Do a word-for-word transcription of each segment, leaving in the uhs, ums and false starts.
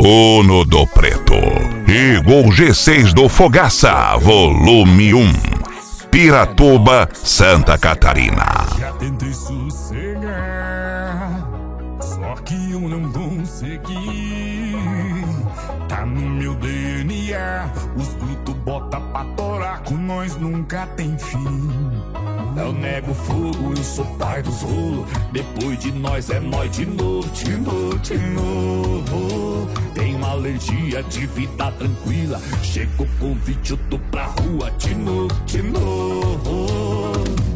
Uno do Preto, igual G seis do Fogaça, volume um, Piratuba, Santa Catarina. Já tentei sossegar, só que eu não consegui. Tá no meu D N A, os brutos bota pra torar, com nós nunca tem fim. Eu nego fogo, eu sou pai dos rolos. Depois de nós é nós de novo, de novo, de novo. Tenho alergia de vida tranquila. Chegou convite, eu tô pra rua de novo, de novo.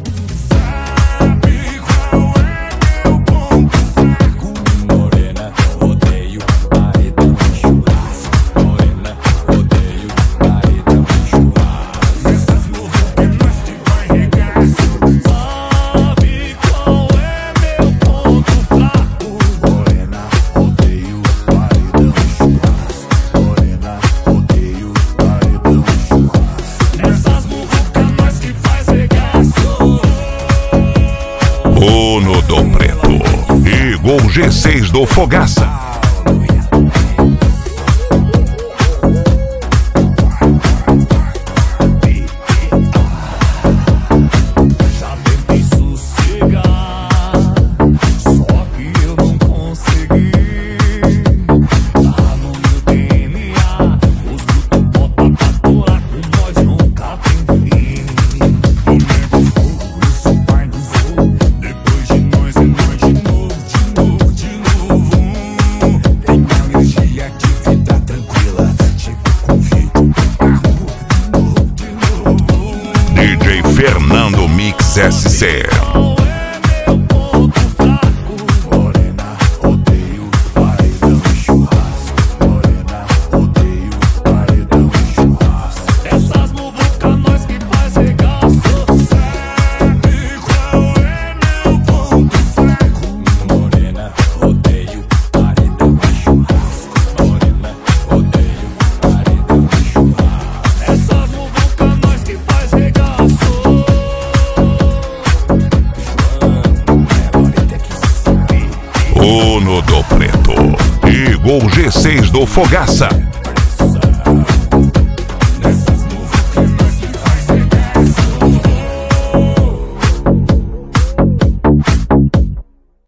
Sabe qual é meu ponto fraco? Morena, rodeio, paredão e churrasco. Morena, rodeio, paredão e churrasco. Essas morras que nós te vai regaço. Sabe qual é meu ponto fraco? Morena, rodeio, paredão e churrasco. Morena, rodeio, paredão e churrasco. Essas morras que nós te faz regaço. Uno do Preto, igual G seis do Fogaça. Já tentei sossegar, só que eu não consegui. Tá no meu D N A, os brutos bota pra torar, com nós nunca tem fim. Eu nego fogo, eu sou pai do fogo. Depois de nós é nós de novo, de novo, de novo. Tem alergia de vida tranquila, chego com vídeo pra rua, de novo, de novo. D J Fernando Mix S C. Qual é meu ponto fraco? Morena, rodeio, paredão e churrasco. Morena, rodeio, paredão e churrasco. Essas muvuca nós que faz regaço. Sabe qual é meu ponto fraco? Morena, rodeio, paredão e churrasco. Morena, rodeio, paredão e churrasco. Essas muvuca nós que faz regaço. Uno do Preto, igual G seis do Fogaça.